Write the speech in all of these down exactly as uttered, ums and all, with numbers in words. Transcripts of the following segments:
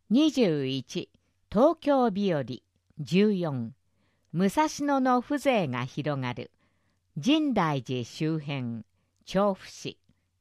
にじゅういち、東京日和。じゅうよん、武蔵野の風情が広がる。深大寺周辺、調布市。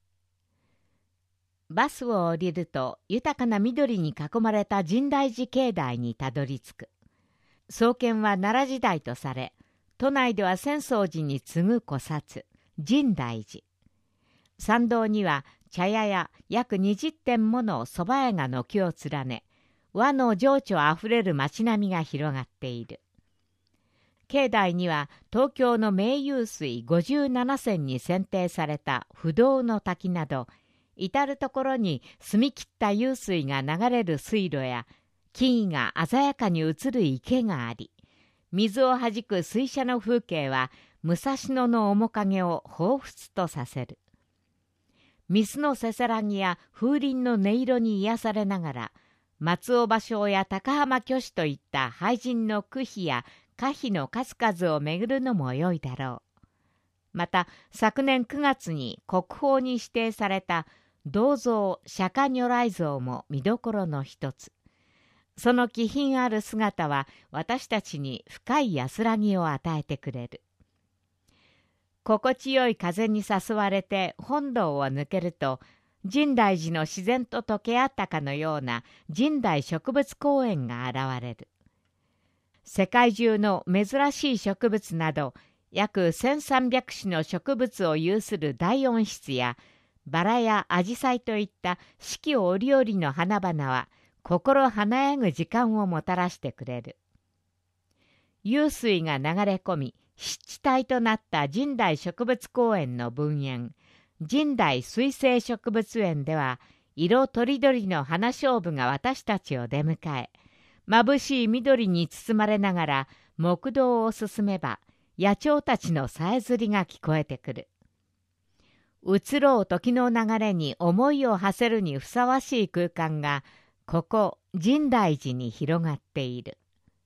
バスを降りると豊かな緑に囲まれた深大寺境内にたどり着く。創建は奈良時代とされ、都内では浅草寺に次ぐ古刹、深大寺。参道には茶屋や約にじゅってんもの蕎麦屋が軒を連ね、和の情緒あふれる街並みが広がっている。境内には東京の名湧水ごじゅうななせんに選定された不動の滝など、至る所に澄み切った湧水が流れる水路や木々が鮮やかに映る池があり、水をはじく水車の風景は武蔵野の面影を彷彿とさせる。水のせせらぎや風鈴の音色に癒されながら、松尾芭蕉や高浜虚子といった俳人の句碑や歌碑の数々を巡るのも良いだろう。また昨年くがつに国宝に指定された銅像釈迦如来像も見どころの一つ。その気品ある姿は私たちに深い安らぎを与えてくれる。心地よい風に誘われて本堂を抜けると、深大寺の自然と溶け合ったかのような深大植物公園が現れる。世界中の珍しい植物など約せんさんびゃくしゅの植物を有する大温室や、バラやアジサイといった四季折々の花々は心華やぐ時間をもたらしてくれる。湧水が流れ込み湿地帯となった深大植物公園の分園、深大水生植物園では、色とりどりの花菖蒲が私たちを出迎え、眩しい緑に包まれながら木道を進めば、野鳥たちのさえずりが聞こえてくる。移ろう時の流れに思いを馳せるにふさわしい空間が、ここ深大寺に広がっている。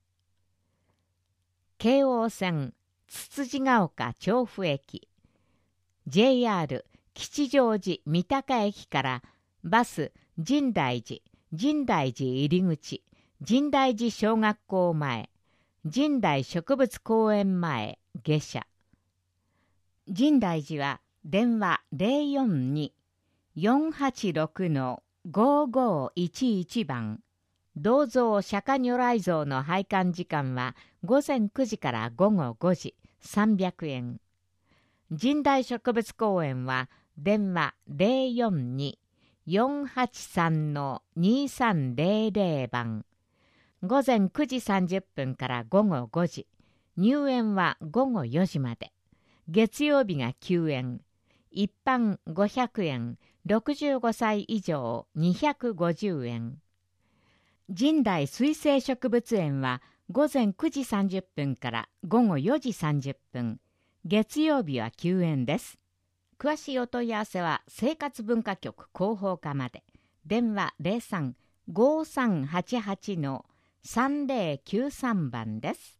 京王線つつじが丘調布駅、ジェイアール 吉祥寺三鷹駅からバス深大寺、深大寺入り口、深大寺小学校前、深大植物公園前下車。深大寺は電話 ゼロよんに よんはちろく ごごいちいち 番、銅像釈迦如来像の拝観時間はごぜんくじからごごごじ、さんびゃくえん。深大植物公園は電話 ゼロよんに よんはちさん にさんゼロゼロ 番、ごぜんくじさんじゅっぷんからごごごじ、入園はごごよじまで、月曜日がきゅうえん、一般ごひゃくえん、ろくじゅうごさい以上にひゃくごじゅうえん。深大水生植物園はごぜんくじさんじゅっぷんからごごよじさんじゅっぷん、月曜日は休園です。詳しいお問い合わせは生活文化局広報課まで。電話 ゼロさん ごさんはちはち さんゼロきゅうさん 番です。